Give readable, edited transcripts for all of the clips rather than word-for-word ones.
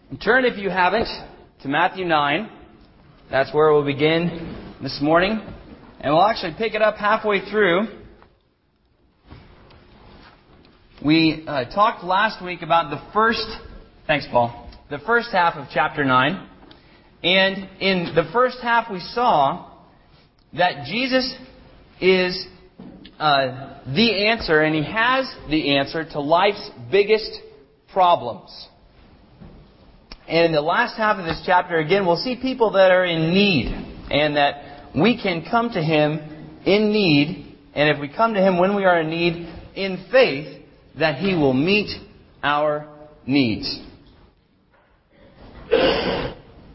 Turn, if you haven't, to Matthew 9. That's where we'll begin this morning. And we'll actually pick it up halfway through. We talked last week about the first half of chapter 9. And in the first half we saw that Jesus is the answer, and He has the answer to life's biggest problems. And in the last half of this chapter, again, we'll see people that are in need, and that we can come to Him in need, and if we come to Him when we are in need, in faith, that He will meet our needs. The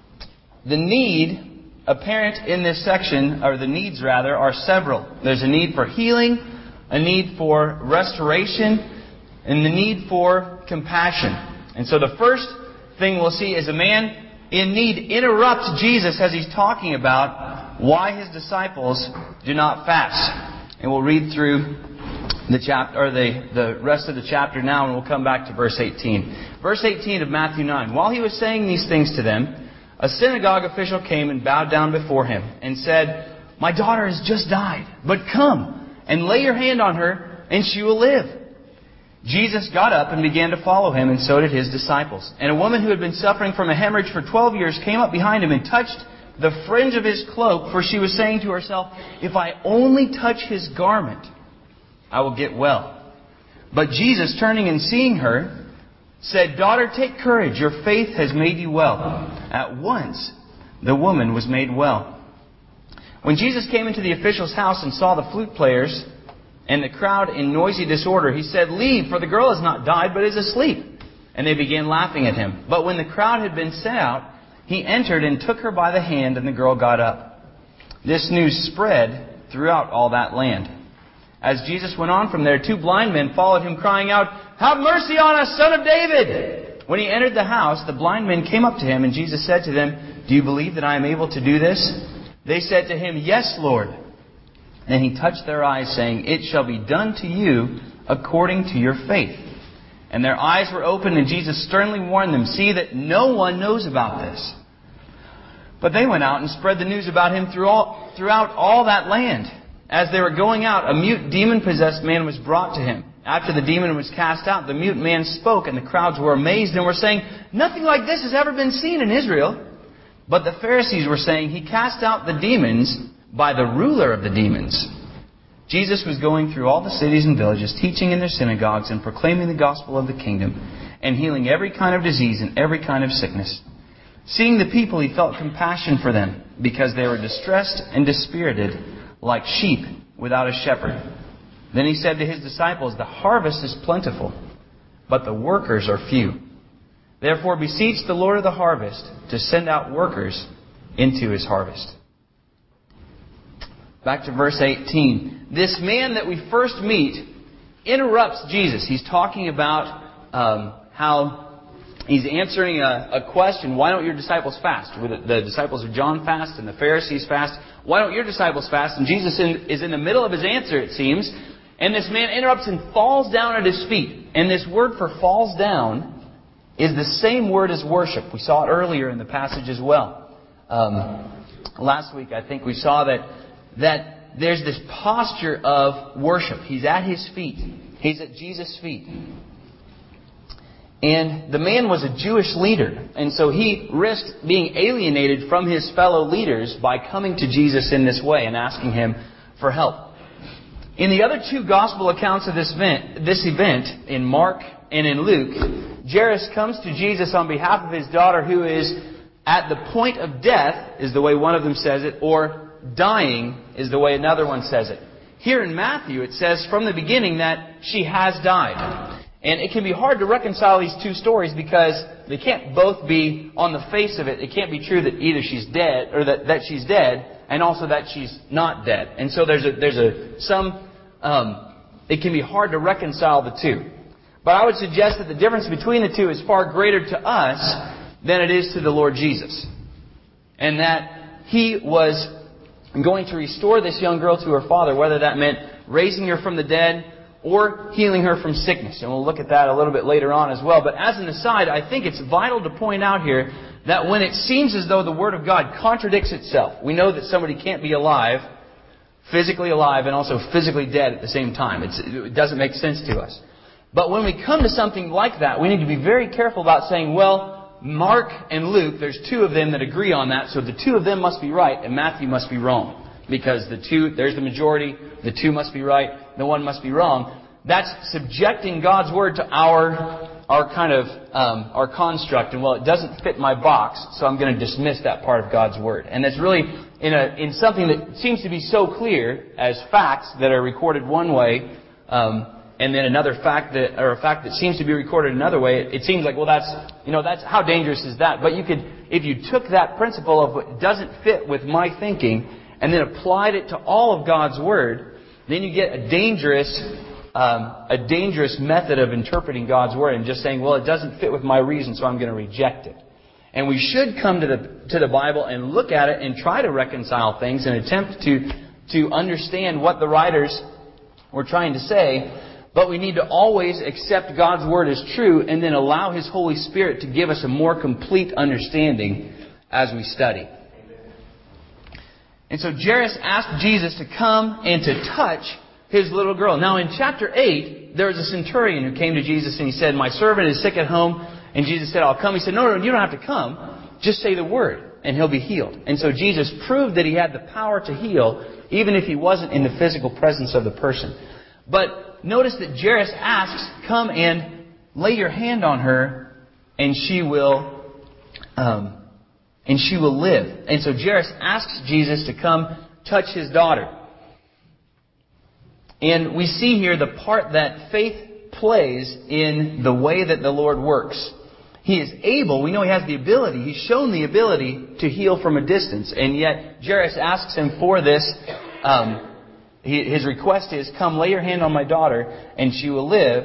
need apparent in this section, or the needs rather, are several. There's a need for healing, a need for restoration, and the need for compassion. And so the first thing we'll see is a man in need interrupts Jesus as He's talking about why His disciples do not fast. And we'll read through the chapter, or the rest of the chapter now, and we'll come back to verse 18. Verse 18 of Matthew 9. While He was saying these things to them, a synagogue official came and bowed down before Him and said, "My daughter has just died, but come and lay your hand on her, and she will live." Jesus got up and began to follow Him, and so did His disciples. And a woman who had been suffering from a hemorrhage for 12 years came up behind Him and touched the fringe of His cloak, for she was saying to herself, "If I only touch His garment, I will get well." But Jesus, turning and seeing her, said, "Daughter, take courage. Your faith has made you well." At once, the woman was made well. When Jesus came into the official's house and saw the flute players and the crowd in noisy disorder, He said, "Leave, for the girl has not died, but is asleep." And they began laughing at Him. But when the crowd had been sent out, He entered and took her by the hand, and the girl got up. This news spread throughout all that land. As Jesus went on from there, 2 blind men followed Him, crying out, "Have mercy on us, Son of David!" When He entered the house, the blind men came up to Him, and Jesus said to them, "Do you believe that I am able to do this?" They said to Him, "Yes, Lord." Then He touched their eyes, saying, "It shall be done to you according to your faith." And their eyes were opened, and Jesus sternly warned them, "See that no one knows about this." But they went out and spread the news about Him throughout all that land. As they were going out, a mute demon-possessed man was brought to Him. After the demon was cast out, the mute man spoke, and the crowds were amazed and were saying, "Nothing like this has ever been seen in Israel." But the Pharisees were saying, "He cast out the demons by the ruler of the demons." Jesus was going through all the cities and villages, teaching in their synagogues and proclaiming the gospel of the kingdom, and healing every kind of disease and every kind of sickness. Seeing the people, He felt compassion for them, because they were distressed and dispirited, like sheep without a shepherd. Then He said to His disciples, "The harvest is plentiful, but the workers are few. Therefore beseech the Lord of the harvest to send out workers into His harvest." Back to verse 18. This man that we first meet interrupts Jesus. He's talking about how He's answering a question. Why don't your disciples fast? The disciples of John fast and the Pharisees fast. Why don't your disciples fast? And Jesus is in the middle of His answer, it seems. And this man interrupts and falls down at His feet. And this word for falls down is the same word as worship. We saw it earlier in the passage as well. Last week, I think we saw that there's this posture of worship. He's at His feet. He's at Jesus' feet. And the man was a Jewish leader. And so he risked being alienated from his fellow leaders by coming to Jesus in this way and asking Him for help. In the other 2 gospel accounts of this event, in Mark and in Luke, Jairus comes to Jesus on behalf of his daughter, who is at the point of death, is the way one of them says it, or dying is the way another one says it. Here in Matthew, it says from the beginning that she has died. And it can be hard to reconcile these 2 stories, because they can't both be on the face of it. It can't be true that either she's dead, or that she's dead, and also that she's not dead. And so it can be hard to reconcile the 2. But I would suggest that the difference between the 2 is far greater to us than it is to the Lord Jesus. And that He was going to restore this young girl to her father, whether that meant raising her from the dead, or healing her from sickness. And we'll look at that a little bit later on as well. But as an aside, I think it's vital to point out here that when it seems as though the Word of God contradicts itself, we know that somebody can't be alive, physically alive, and also physically dead at the same time. It doesn't make sense to us. But when we come to something like that, we need to be very careful about saying, well, Mark and Luke, there's two of them that agree on that, so the two of them must be right, and Matthew must be wrong. Because there's the majority, the two must be right, the one must be wrong. That's subjecting God's Word to our construct, and well, it doesn't fit my box, so I'm going to dismiss that part of God's Word. And it's really in something that seems to be so clear as facts that are recorded one way, and then another fact a fact that seems to be recorded another way. It seems like, well, that's how dangerous is that? But if you took that principle of what doesn't fit with my thinking and then applied it to all of God's Word, then you get a dangerous method of interpreting God's Word and just saying, well, it doesn't fit with my reason, so I'm going to reject it. And we should come to the Bible and look at it and try to reconcile things and attempt to understand what the writers were trying to say. But we need to always accept God's Word as true and then allow His Holy Spirit to give us a more complete understanding as we study. And so Jairus asked Jesus to come and to touch his little girl. Now in chapter 8, there was a centurion who came to Jesus and he said, my servant is sick at home. And Jesus said, I'll come. He said, no, you don't have to come. Just say the word and he'll be healed. And so Jesus proved that he had the power to heal even if he wasn't in the physical presence of the person. But notice that Jairus asks, come and lay your hand on her and she will live. And so Jairus asks Jesus to come touch his daughter. And we see here the part that faith plays in the way that the Lord works. He is able, we know he has the ability, he's shown the ability to heal from a distance. And yet Jairus asks him for this. His request is, come lay your hand on my daughter and she will live.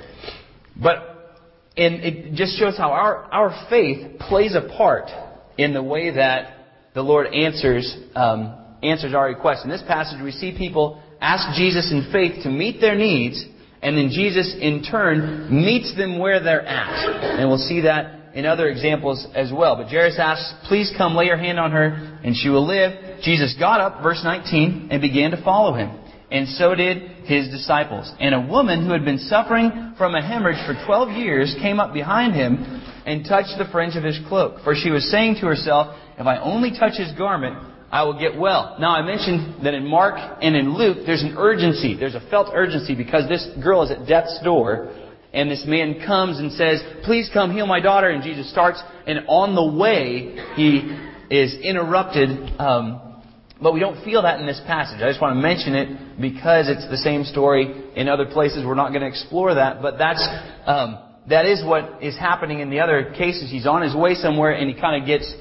And it just shows how our faith plays a part in the way that the Lord answers our request. In this passage, we see people ask Jesus in faith to meet their needs, and then Jesus, in turn, meets them where they're at. And we'll see that in other examples as well. But Jairus asks, please come lay your hand on her, and she will live. Jesus got up, verse 19, and began to follow him. And so did his disciples. And a woman who had been suffering from a hemorrhage for 12 years came up behind him and touched the fringe of his cloak. For she was saying to herself, if I only touch his garment, I will get well. Now, I mentioned that in Mark and in Luke, there's an urgency. There's a felt urgency because this girl is at death's door. And this man comes and says, please come heal my daughter. And Jesus starts. And on the way, he is interrupted. But we don't feel that in this passage. I just want to mention it because it's the same story in other places. We're not going to explore that. But that is what is happening in the other cases. He's on his way somewhere and he kind of gets...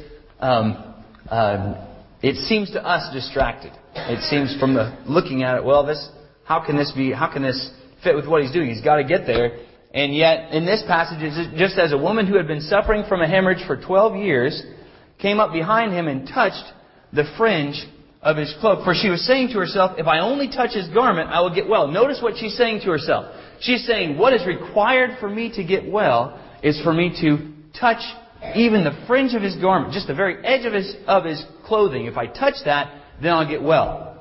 it seems to us distracted. It seems from looking at it, well, how can this fit with what he's doing? He's got to get there. And yet, in this passage, it's just as a woman who had been suffering from a hemorrhage for 12 years came up behind him and touched the fringe of his cloak. For she was saying to herself, if I only touch his garment, I will get well. Notice what she's saying to herself. She's saying, what is required for me to get well is for me to touch even the fringe of his garment, just the very edge of his clothing. If I touch that, then I'll get well.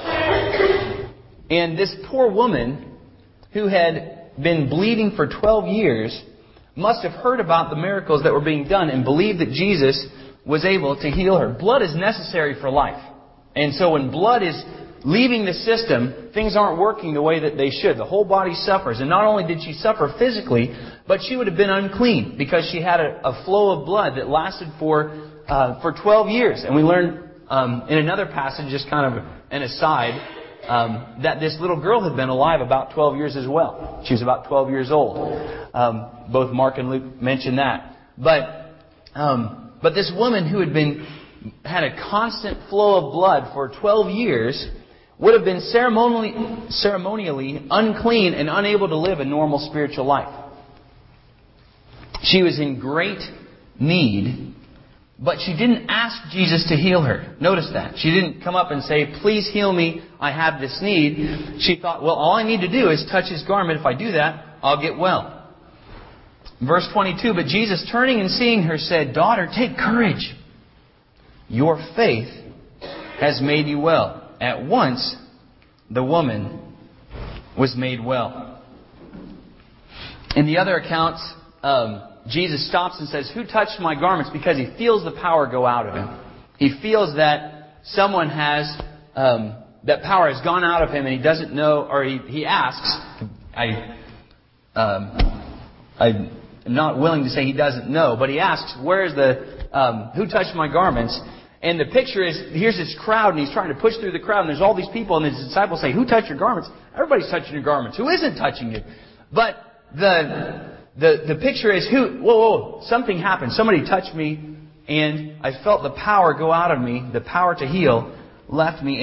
And this poor woman who had been bleeding for 12 years must have heard about the miracles that were being done and believed that Jesus was able to heal her. Blood is necessary for life. And so when blood is leaving the system, things aren't working the way that they should. The whole body suffers. And not only did she suffer physically, but she would have been unclean because she had a flow of blood that lasted for 12 years. And we learned in another passage, just kind of an aside, that this little girl had been alive about 12 years as well. She was about 12 years old. Both Mark and Luke mention that. But this woman who had a constant flow of blood for 12 years would have been ceremonially unclean and unable to live a normal spiritual life. She was in great need But she didn't ask Jesus to heal her. Notice that. She didn't come up and say, please heal me, I have this need. She thought, well, all I need to do is touch His garment. If I do that, I'll get well. Verse 22, but Jesus, turning and seeing her, said, daughter, take courage. Your faith has made you well. At once, the woman was made well. In the other accounts, Jesus stops and says, who touched my garments? Because he feels the power go out of him. He feels that someone has, that power has gone out of him and he doesn't know, or he asks, I'm not willing to say he doesn't know, but he asks, where is who touched my garments? And the picture is, here's this crowd and he's trying to push through the crowd and there's all these people and his disciples say, who touched your garments? Everybody's touching your garments. Who isn't touching you? But the picture is whoa, something happened. Somebody touched me and I felt the power go out of me. The power to heal left me.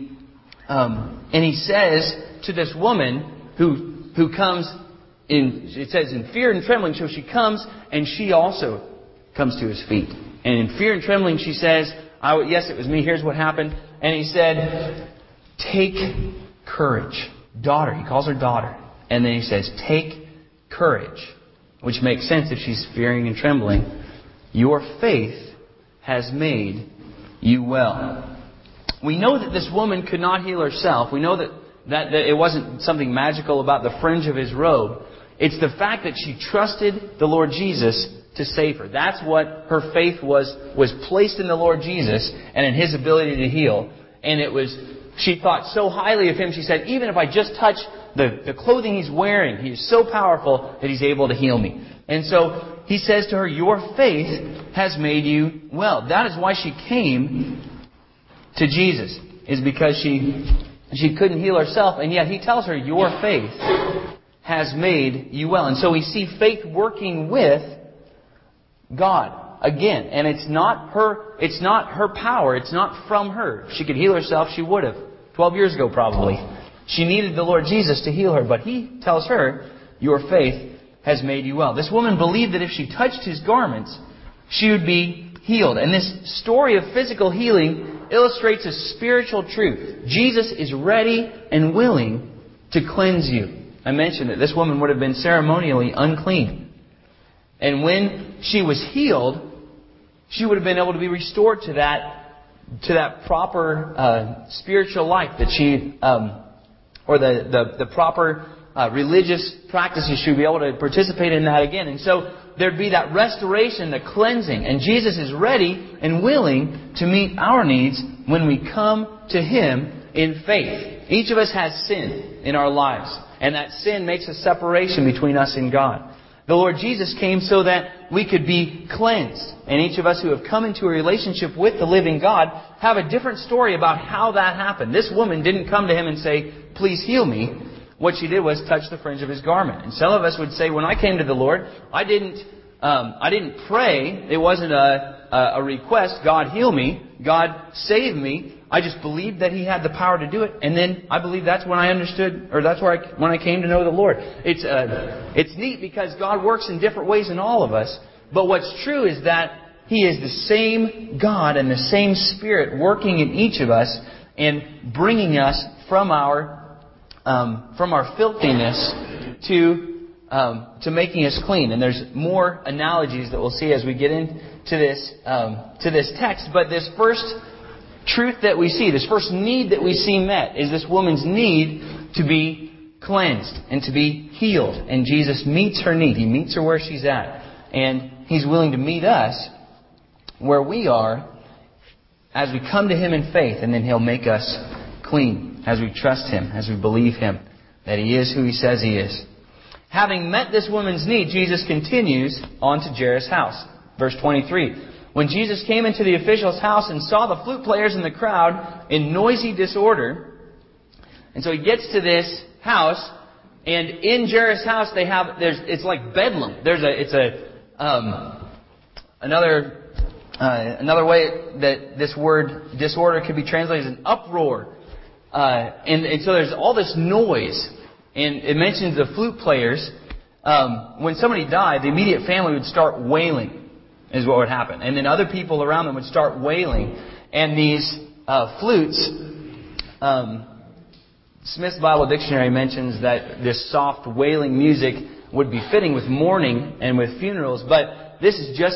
And he says to this woman who comes in, it says in fear and trembling. So she comes and she also comes to his feet. And in fear and trembling she says, yes, it was me. Here's what happened. And he said, take courage. Daughter. He calls her daughter. And then he says, take courage, which makes sense if she's fearing and trembling. Your faith has made you well. We know that this woman could not heal herself. We know that it wasn't something magical about the fringe of his robe. It's the fact that she trusted the Lord Jesus to save her. That's what her faith was placed in the Lord Jesus and in His ability to heal. And she thought so highly of Him, she said, even if I just touch the clothing He's wearing, He is so powerful that He's able to heal me. And so He says to her, your faith has made you well. That is why she came to Jesus, is because she couldn't heal herself. And yet He tells her, your faith has made you well. And so we see faith working with God again. And it's not her power. It's not from her. If she could heal herself, she would have. 12 years ago probably. She needed the Lord Jesus to heal her. But He tells her, your faith has made you well. This woman believed that if she touched His garments, she would be healed. And this story of physical healing illustrates a spiritual truth. Jesus is ready and willing to cleanse you. I mentioned that this woman would have been ceremonially unclean. And when she was healed, she would have been able to be restored to that proper spiritual life that she, or the proper religious practices. She would be able to participate in that again. And so there'd be that restoration, the cleansing. And Jesus is ready and willing to meet our needs when we come to Him in faith. Each of us has sin in our lives. And that sin makes a separation between us and God. The Lord Jesus came so that we could be cleansed. And each of us who have come into a relationship with the living God have a different story about how that happened. This woman didn't come to Him and say, please heal me. What she did was touch the fringe of His garment. And some of us would say, when I came to the Lord, I didn't pray. It wasn't a request, God heal me, God save me. I just believed that He had the power to do it. And then I believe that's when I understood, or that's when I came to know the Lord. It's neat because God works in different ways in all of us. But what's true is that He is the same God and the same Spirit working in each of us and bringing us from our filthiness to making us clean. And there's more analogies that we'll see as we get into this text. But this first truth that we see, this first need that we see met, is this woman's need to be cleansed and to be healed. And Jesus meets her need. He meets her where she's at. And He's willing to meet us where we are as we come to Him in faith. And then He'll make us clean as we trust Him, as we believe Him, that He is who He says He is. Having met this woman's need, Jesus continues on to Jairus' house. Verse 23. When Jesus came into the official's house and saw the flute players in the crowd in noisy disorder, and so He gets to this house, and in Jairus' house it's like bedlam. Another way that this word disorder could be translated is an uproar. And so there's all this noise. And it mentions the flute players. When somebody died, the immediate family would start wailing. is what would happen. And then other people around them would start wailing. And these flutes, Smith's Bible Dictionary mentions that this soft wailing music would be fitting with mourning and with funerals. But this is just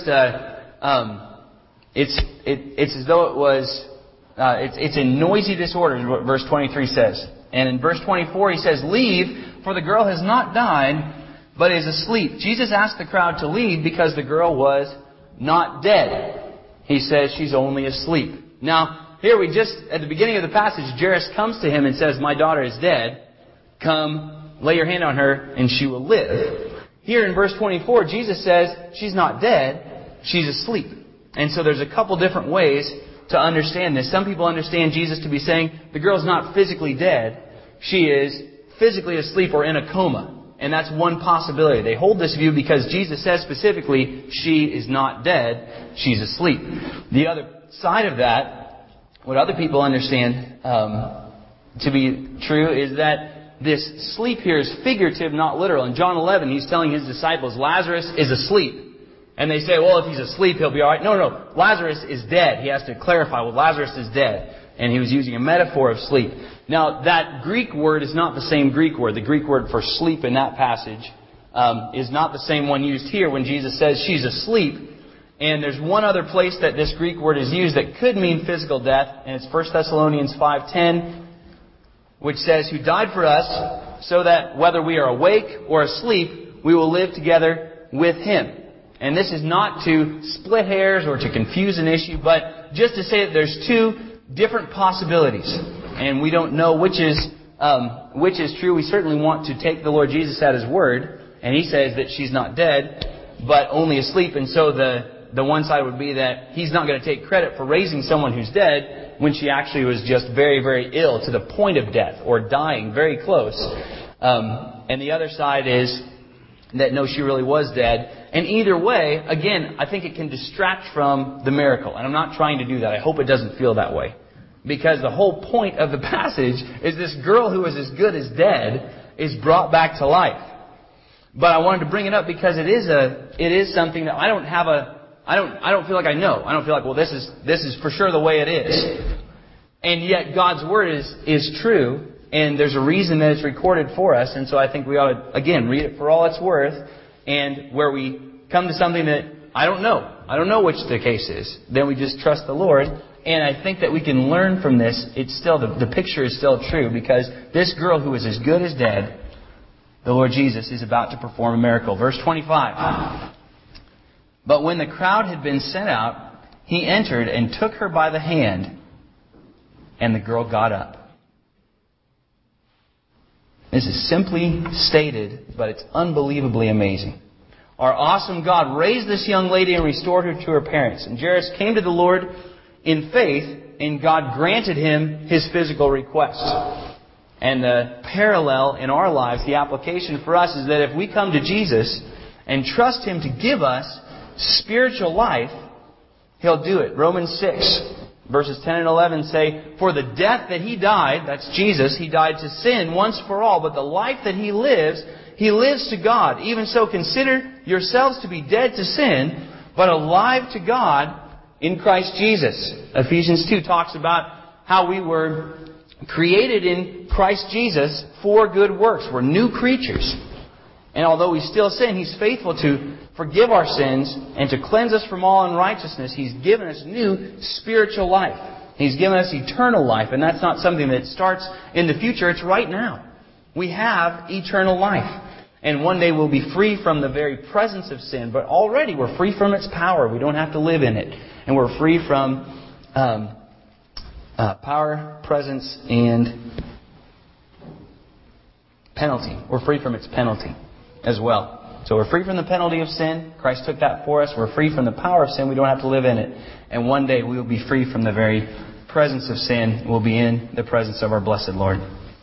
it's as though it was, it's a noisy disorder, is what verse 23 says. And in verse 24 he says, "Leave, for the girl has not died, but is asleep." Jesus asked the crowd to leave because the girl was not dead. He says she's only asleep. Now, here we just, at the beginning of the passage, Jairus comes to him and says, "My daughter is dead. Come, lay your hand on her, and she will live." Here in verse 24, Jesus says she's not dead, she's asleep. And so there's a couple different ways to understand this. Some people understand Jesus to be saying the girl's not physically dead, she is physically asleep or in a coma. And that's one possibility. They hold this view because Jesus says specifically she is not dead, she's asleep. The other side of that, what other people understand to be true, is that this sleep here is figurative, not literal. In John 11, he's telling his disciples, Lazarus is asleep. And they say, well, if he's asleep, he'll be all right. No. Lazarus is dead. He has to clarify, well, Lazarus is dead. And he was using a metaphor of sleep. Now, that Greek word is not the same Greek word. The Greek word for sleep in that passage is not the same one used here when Jesus says she's asleep. And there's one other place that this Greek word is used that could mean physical death, and it's 1 Thessalonians 5:10, which says, "Who died for us, so that whether we are awake or asleep, we will live together with Him." And this is not to split hairs or to confuse an issue, but just to say that there's two different possibilities. And we don't know which is true. We certainly want to take the Lord Jesus at His word. And He says that she's not dead, but only asleep. And so the one side would be that He's not going to take credit for raising someone who's dead when she actually was just very, very ill to the point of death or dying very close. And the other side is that no, she really was dead. And either way, again, I think it can distract from the miracle. And I'm not trying to do that. I hope it doesn't feel that way. Because the whole point of the passage is this girl who is as good as dead is brought back to life. But I wanted to bring it up because it is something that I don't feel like I know. I don't feel like, well, this is for sure the way it is. And yet God's Word is true. And there's a reason that it's recorded for us. And so I think we ought to, again, read it for all it's worth. And where we come to something that I don't know which the case is, then we just trust the Lord. And I think that we can learn from this. It's still, the picture is still true, because this girl who is as good as dead, the Lord Jesus is about to perform a miracle. Verse 25. "But when the crowd had been sent out, He entered and took her by the hand, and the girl got up." This is simply stated, but it's unbelievably amazing. Our awesome God raised this young lady and restored her to her parents. And Jairus came to the Lord in faith, and God granted him his physical request. And the parallel in our lives, the application for us, is that if we come to Jesus and trust Him to give us spiritual life, He'll do it. Romans 6, verses 10 and 11 say, "For the death that He died," that's Jesus, He died to sin once for all, "but the life that He lives to God. Even so, consider yourselves to be dead to sin, but alive to God in Christ Jesus." Ephesians 2 talks about how we were created in Christ Jesus for good works. We're new creatures. And although we still sin, He's faithful to forgive our sins and to cleanse us from all unrighteousness. He's given us new spiritual life. He's given us eternal life. And that's not something that starts in the future. It's right now. We have eternal life. And one day we'll be free from the very presence of sin. But already we're free from its power. We don't have to live in it. And we're free from power, presence, and penalty. We're free from its penalty as well. So we're free from the penalty of sin. Christ took that for us. We're free from the power of sin. We don't have to live in it. And one day we will be free from the very presence of sin. We'll be in the presence of our blessed Lord.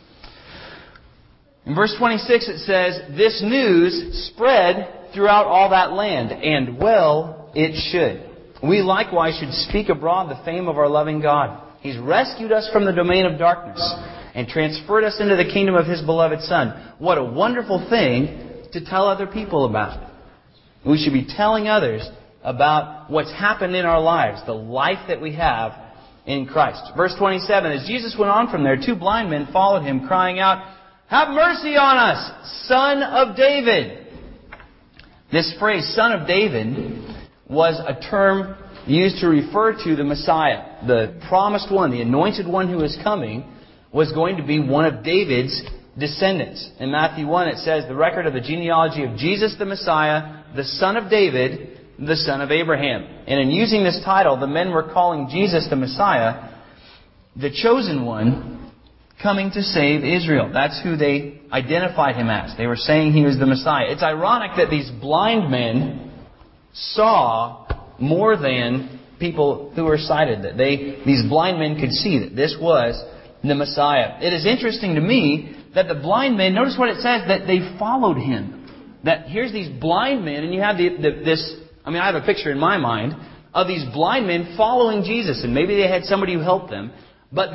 In verse 26 it says, "This news spread throughout all that land, and well it should. We likewise should speak abroad the fame of our loving God. He's rescued us from the domain of darkness and transferred us into the kingdom of His beloved Son." What a wonderful thing to tell other people about. We should be telling others about what's happened in our lives, the life that we have in Christ. Verse 27, as Jesus went on from there, 2 blind men followed him, crying out, "Have mercy on us, Son of David." This phrase, Son of David, was a term used to refer to the Messiah. The promised one, the anointed one who was coming, was going to be one of David's descendants. In Matthew 1 it says, the record of the genealogy of Jesus the Messiah, the son of David, the son of Abraham. And in using this title, the men were calling Jesus the Messiah, the chosen one, coming to save Israel. That's who they identified him as. They were saying he was the Messiah. It's ironic that these blind men saw more than people who were sighted. That these blind men could see that this was the Messiah. It is interesting to me that the blind men, notice what it says, that they followed him. That here's these blind men, and you have I have a picture in my mind of these blind men following Jesus, and maybe they had somebody who helped them, but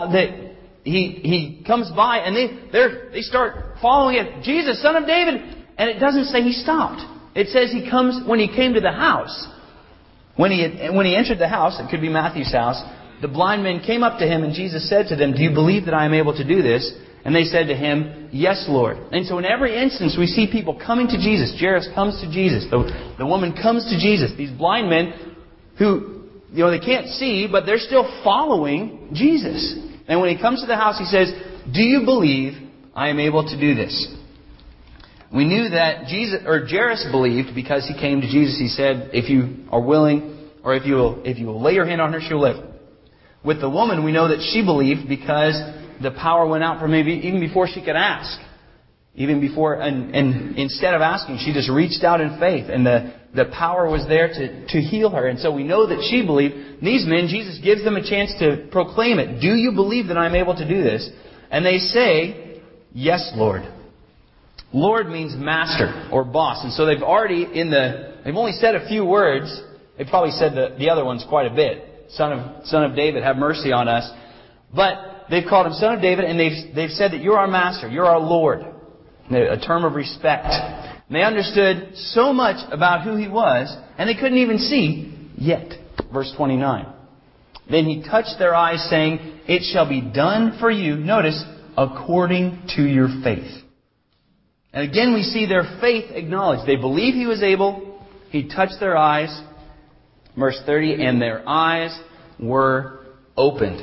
he comes by and they start following it. Jesus, Son of David, and it doesn't say he stopped. It says he comes when he came to the house. When he entered the house, it could be Matthew's house, the blind men came up to him, and Jesus said to them, "Do you believe that I am able to do this?" And they said to him, "Yes, Lord." And so in every instance we see people coming to Jesus. Jairus comes to Jesus. The woman comes to Jesus. These blind men who, they can't see, but they're still following Jesus. And when he comes to the house, he says, "Do you believe I am able to do this?" We knew that Jairus believed because he came to Jesus. He said, "If you are willing, or if you will lay your hand on her, she'll live." With the woman, we know that she believed because the power went out from maybe even before she could ask. Even before, and instead of asking, she just reached out in faith, and the power was there to heal her. And so we know that she believed. These men, Jesus gives them a chance to proclaim it. "Do you believe that I'm able to do this?" And they say, "Yes, Lord." Lord means master or boss. And so they've only said a few words. They probably said the other ones quite a bit. Son of David, have mercy on us. But they've called him Son of David, and they've said that you're our master, you're our Lord. A term of respect. And they understood so much about who he was, and they couldn't even see yet. Verse 29. Then he touched their eyes, saying, "It shall be done for you," notice, "according to your faith." And again we see their faith acknowledged. They believe he was able. He touched their eyes. Verse 30, and their eyes were opened.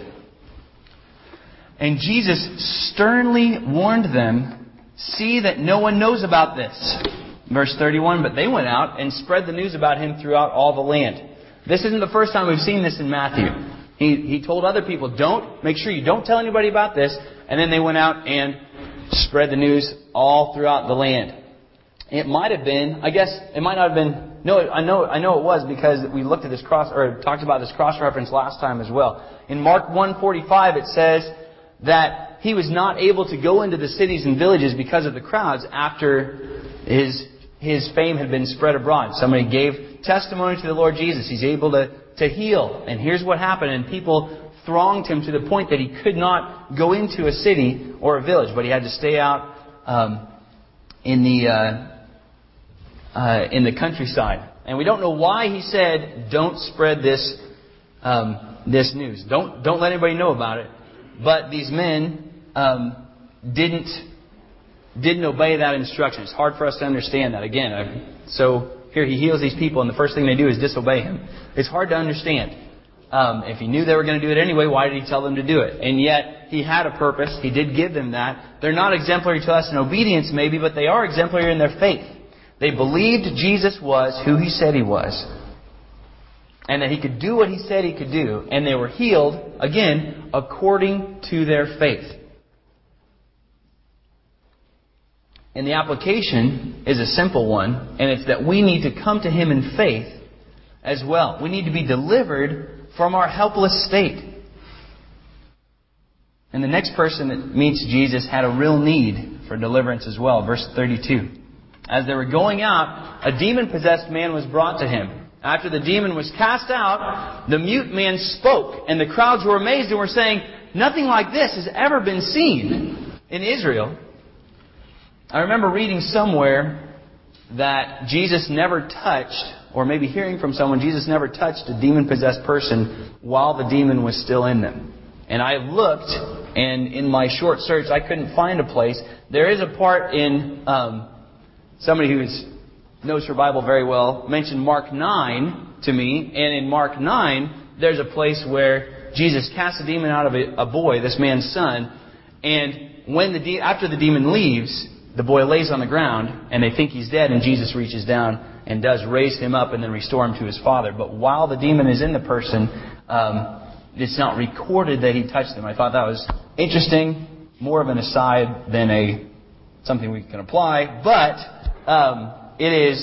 And Jesus sternly warned them, "See that no one knows about this." Verse 31, but they went out and spread the news about him throughout all the land. This isn't the first time we've seen this in Matthew. He told other people, make sure you don't tell anybody about this. And then they went out and spread the news all throughout the land. It might have been, I guess, it might not have been, no, I know it was because we looked at this talked about this cross-reference last time as well. In Mark 1:45 it says that he was not able to go into the cities and villages because of the crowds after his fame had been spread abroad. Somebody gave testimony to the Lord Jesus. He's able to heal. And here's what happened. And people thronged him to the point that he could not go into a city or a village, but he had to stay out in the countryside. And we don't know why he said, "Don't spread this news. Don't let anybody know about it." But these men didn't obey that instruction. It's hard for us to understand that. Again, so here he heals these people, and the first thing they do is disobey him. It's hard to understand. If he knew they were going to do it anyway, why did he tell them to do it? And yet, he had a purpose. He did give them that. They're not exemplary to us in obedience, maybe, but they are exemplary in their faith. They believed Jesus was who he said he was, and that he could do what he said he could do. And they were healed, again, according to their faith. And the application is a simple one, and it's that we need to come to him in faith as well. We need to be delivered from our helpless state. And the next person that meets Jesus had a real need for deliverance as well. Verse 32. As they were going out, a demon-possessed man was brought to him. After the demon was cast out, the mute man spoke, and the crowds were amazed and were saying, "Nothing like this has ever been seen in Israel." I remember reading somewhere that Jesus never touched, or maybe hearing from someone, Jesus never touched a demon-possessed person while the demon was still in them. And I looked, and in my short search, I couldn't find a place. There is a part in, somebody who knows her Bible very well mentioned Mark 9 to me. And in Mark 9, there's a place where Jesus casts a demon out of a boy, this man's son. And after the demon leaves, the boy lays on the ground, and they think he's dead, and Jesus reaches down and does raise him up and then restore him to his father. But while the demon is in the person, it's not recorded that he touched them. I thought that was interesting, more of an aside than something we can apply. But it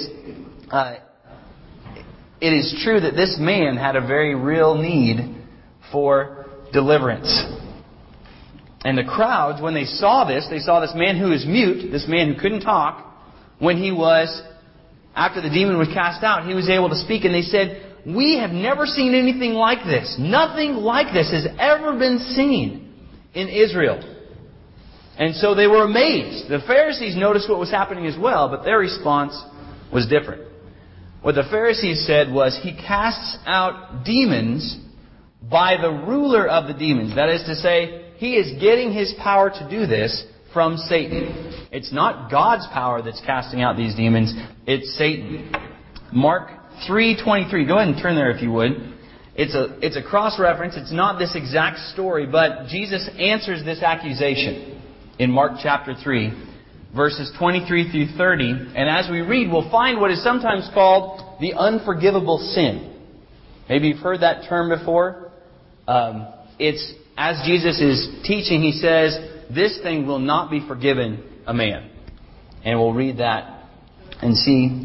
is true that this man had a very real need for deliverance. And the crowds, when they saw this man who is mute, this man who couldn't talk, after the demon was cast out, he was able to speak, and they said, "We have never seen anything like this. Nothing like this has ever been seen in Israel." And so they were amazed. The Pharisees noticed what was happening as well, but their response was different. What the Pharisees said was, "He casts out demons by the ruler of the demons." That is to say, he is getting his power to do this from Satan. It's not God's power that's casting out these demons. It's Satan. Mark 3:23. Go ahead and turn there if you would. It's a cross-reference. It's not this exact story, but Jesus answers this accusation in Mark chapter 3, verses 23 through 30. And as we read, we'll find what is sometimes called the unforgivable sin. Maybe you've heard that term before. It's as Jesus is teaching, he says, this thing will not be forgiven a man. And we'll read that and see.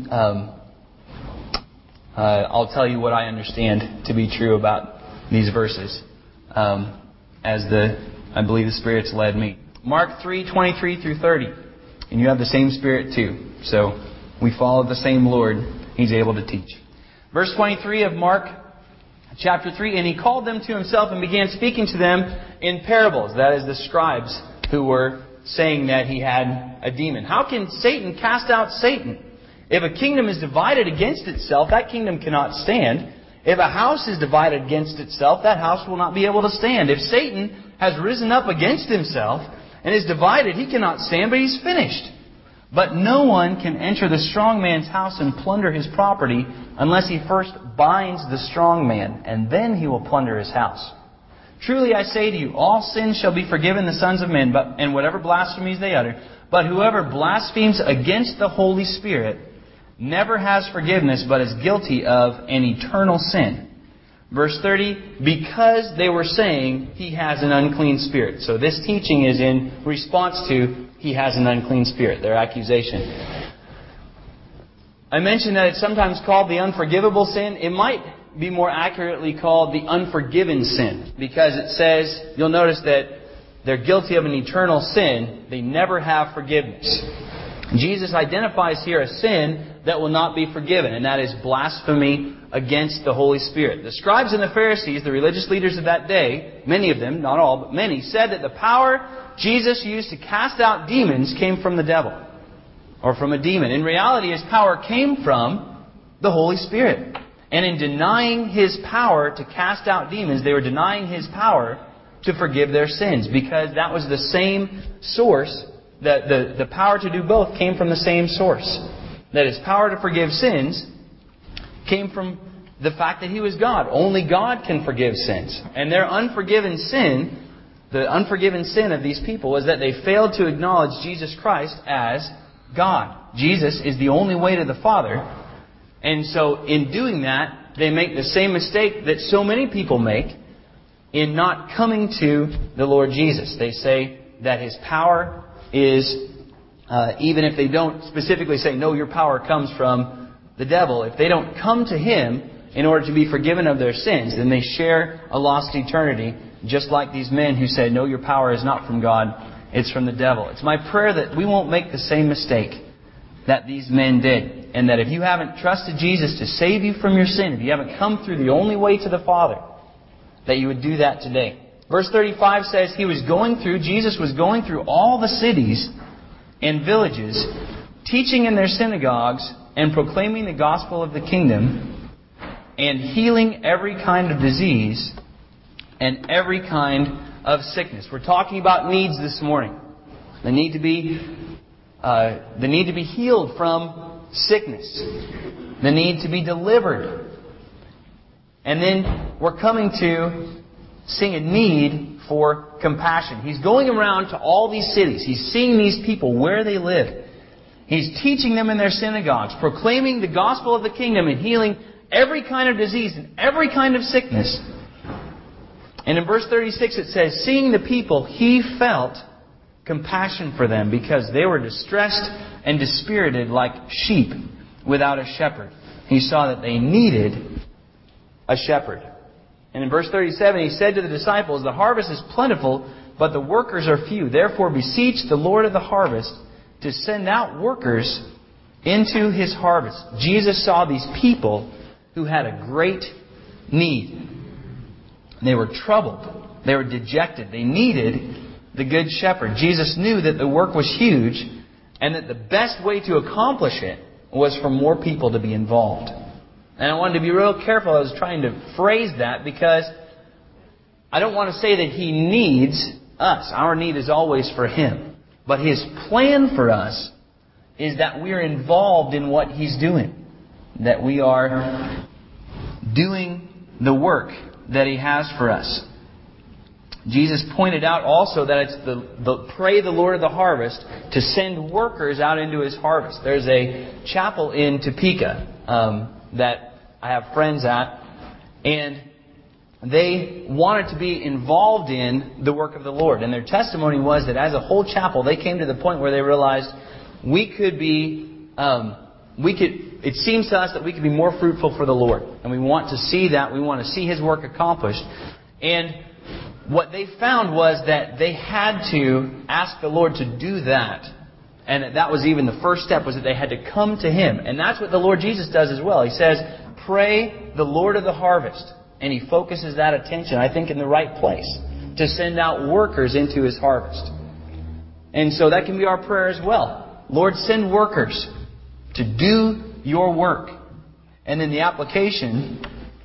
I'll tell you what I understand to be true about these verses I believe the Spirit's led me. Mark 3:23 through 30. And you have the same Spirit too. So we follow the same Lord. He's able to teach. Verse 23 of Mark chapter 3, "And he called them to himself and began speaking to them in parables." That is the scribes who were saying that he had a demon. "How can Satan cast out Satan? If a kingdom is divided against itself, that kingdom cannot stand. If a house is divided against itself, that house will not be able to stand. If Satan has risen up against himself and is divided, he cannot stand, but he's finished. But no one can enter the strong man's house and plunder his property unless he first binds the strong man, and then he will plunder his house. Truly I say to you, all sins shall be forgiven the sons of men, and whatever blasphemies they utter. But whoever blasphemes against the Holy Spirit never has forgiveness, but is guilty of an eternal sin." Verse 30, "Because they were saying he has an unclean spirit." So this teaching is in response to he has an unclean spirit, their accusation. I mentioned that it's sometimes called the unforgivable sin. It might be more accurately called the unforgiven sin, because it says, you'll notice that they're guilty of an eternal sin. They never have forgiveness. Jesus identifies here a sin that will not be forgiven, and that is blasphemy against the Holy Spirit. The scribes and the Pharisees, the religious leaders of that day, many of them, not all, but many, said that the power Jesus used to cast out demons came from the devil, or from a demon. In reality, his power came from the Holy Spirit. And in denying his power to cast out demons, they were denying his power to forgive their sins, because that was the same source. The power to do both came from the same source. That his power to forgive sins came from the fact that he was God. Only God can forgive sins. And their unforgiven sin, the unforgiven sin of these people, is that they failed to acknowledge Jesus Christ as God. Jesus is the only way to the Father. And so in doing that, they make the same mistake that so many people make in not coming to the Lord Jesus. They say that his power is, even if they don't specifically say, no, your power comes from the devil, if they don't come to him in order to be forgiven of their sins, then they share a lost eternity, just like these men who say, no, your power is not from God, it's from the devil. It's my prayer that we won't make the same mistake that these men did, and that if you haven't trusted Jesus to save you from your sin, if you haven't come through the only way to the Father, that you would do that today. Verse 35 says Jesus was going through all the cities and villages, teaching in their synagogues and proclaiming the gospel of the kingdom and healing every kind of disease and every kind of sickness. We're talking about needs this morning. The need to be healed from sickness. The need to be delivered. And then we're coming to seeing a need for compassion. He's going around to all these cities. He's seeing these people where they live. He's teaching them in their synagogues, proclaiming the gospel of the kingdom and healing every kind of disease and every kind of sickness. And in verse 36 it says, seeing the people, He felt compassion for them because they were distressed and dispirited like sheep without a shepherd. He saw that they needed a shepherd. And in verse 37 He said to the disciples, the harvest is plentiful, but the workers are few. Therefore beseech the Lord of the harvest to send out workers into His harvest. Jesus saw these people who had a great need. They were troubled. They were dejected. They needed the Good Shepherd. Jesus knew that the work was huge and that the best way to accomplish it was for more people to be involved. And I wanted to be real careful. I was trying to phrase that because I don't want to say that He needs us. Our need is always for Him. But His plan for us is that we're involved in what He's doing. That we are doing the work that He has for us. Jesus pointed out also that it's pray the Lord of the harvest to send workers out into His harvest. There's a chapel in Topeka that I have friends at, and they wanted to be involved in the work of the Lord. And their testimony was that as a whole chapel, they came to the point where they realized it seems to us that we could be more fruitful for the Lord. And we want to see that. We want to see His work accomplished. And what they found was that they had to ask the Lord to do that. And that was even the first step, was that they had to come to Him. And that's what the Lord Jesus does as well. He says, pray the Lord of the harvest. And He focuses that attention, I think, in the right place, to send out workers into His harvest. And so that can be our prayer as well. Lord, send workers to do Your work. And then the application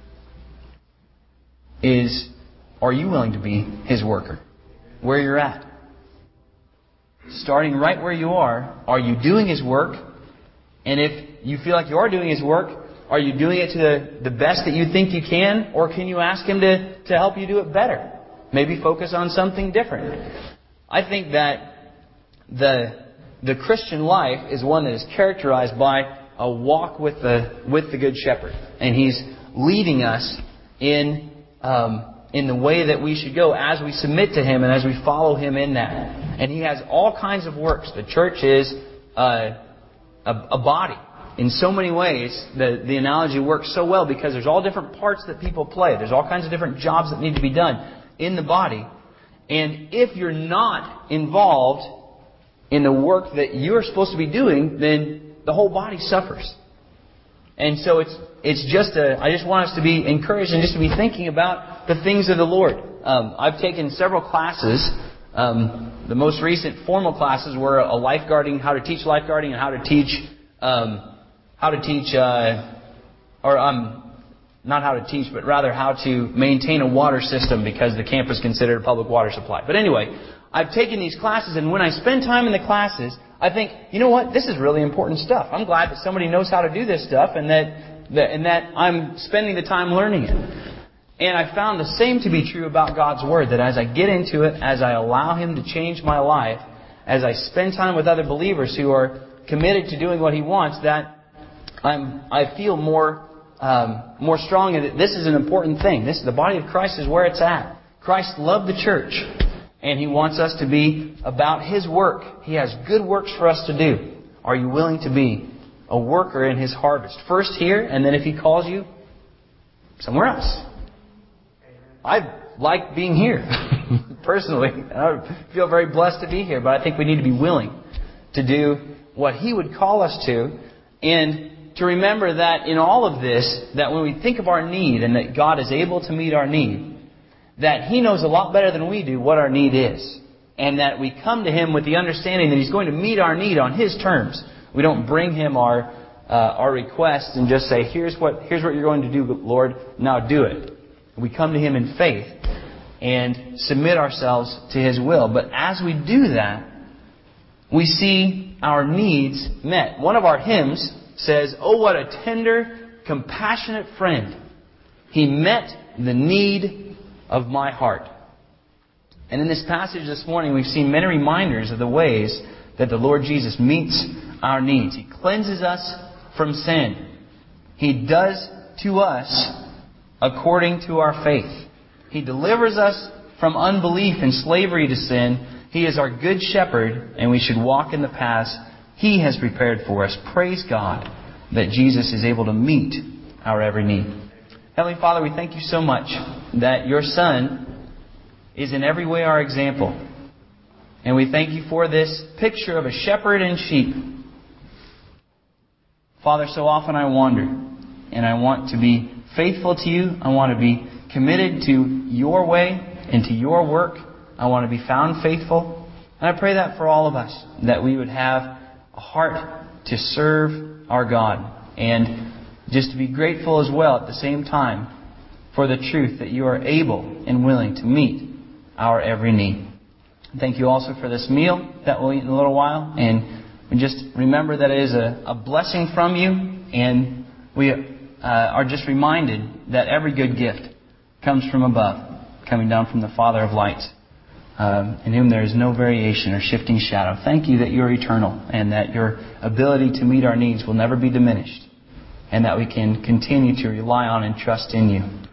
is, are you willing to be His worker? Where you're at. Starting right where you are you doing His work? And if you feel like you are doing His work, are you doing it to the best that you think you can? Or can you ask Him to help you do it better? Maybe focus on something different. I think that the Christian life is one that is characterized by a walk with the Good Shepherd. And He's leading us in the way that we should go as we submit to Him and as we follow Him in that. And He has all kinds of works. The church is a body. In so many ways, the analogy works so well because there's all different parts that people play. There's all kinds of different jobs that need to be done in the body. And if you're not involved in the work that you're supposed to be doing, then the whole body suffers. And so it's just I just want us to be encouraged and just to be thinking about the things of the Lord. I've taken several classes. The most recent formal classes were a lifeguarding, how to teach lifeguarding, and how to teach not how to teach, but rather how to maintain a water system because the camp is considered a public water supply. But anyway, I've taken these classes, and when I spend time in the classes, I think, you know what, this is really important stuff. I'm glad that somebody knows how to do this stuff and that I'm spending the time learning it. And I found the same to be true about God's Word, that as I get into it, as I allow Him to change my life, as I spend time with other believers who are committed to doing what He wants, that I feel more strongly that this is an important thing. The body of Christ is where it's at. Christ loved the church, and He wants us to be about His work. He has good works for us to do. Are you willing to be a worker in His harvest? First here, and then if He calls you, somewhere else. I like being here, personally. I feel very blessed to be here, but I think we need to be willing to do what He would call us to, and to remember that in all of this, that when we think of our need and that God is able to meet our need, that He knows a lot better than we do what our need is. And that we come to Him with the understanding that He's going to meet our need on His terms, We don't bring Him our request and just say, here's what you're going to do, Lord, now do it. We come to Him in faith and submit ourselves to His will. But as we do that, we see our needs met. One of our hymns says, "Oh, what a tender, compassionate friend. He met the need of my heart." And in this passage this morning, we've seen many reminders of the ways that the Lord Jesus meets our needs. He cleanses us from sin. He does to us according to our faith. He delivers us from unbelief and slavery to sin. He is our good shepherd, and we should walk in the paths He has prepared for us. Praise God that Jesus is able to meet our every need. Heavenly Father, we thank You so much that Your Son is in every way our example. And we thank You for this picture of a shepherd and sheep. Father, so often I wander, and I want to be faithful to You. I want to be committed to Your way and to Your work. I want to be found faithful. And I pray that for all of us, that we would have a heart to serve our God and just to be grateful as well at the same time for the truth that You are able and willing to meet our every need. Thank You also for this meal that we'll eat in a little while. And we just remember that it is a blessing from You. And we are just reminded that every good gift comes from above, coming down from the Father of lights, in whom there is no variation or shifting shadow. Thank You that You are eternal and that Your ability to meet our needs will never be diminished, and that we can continue to rely on and trust in You.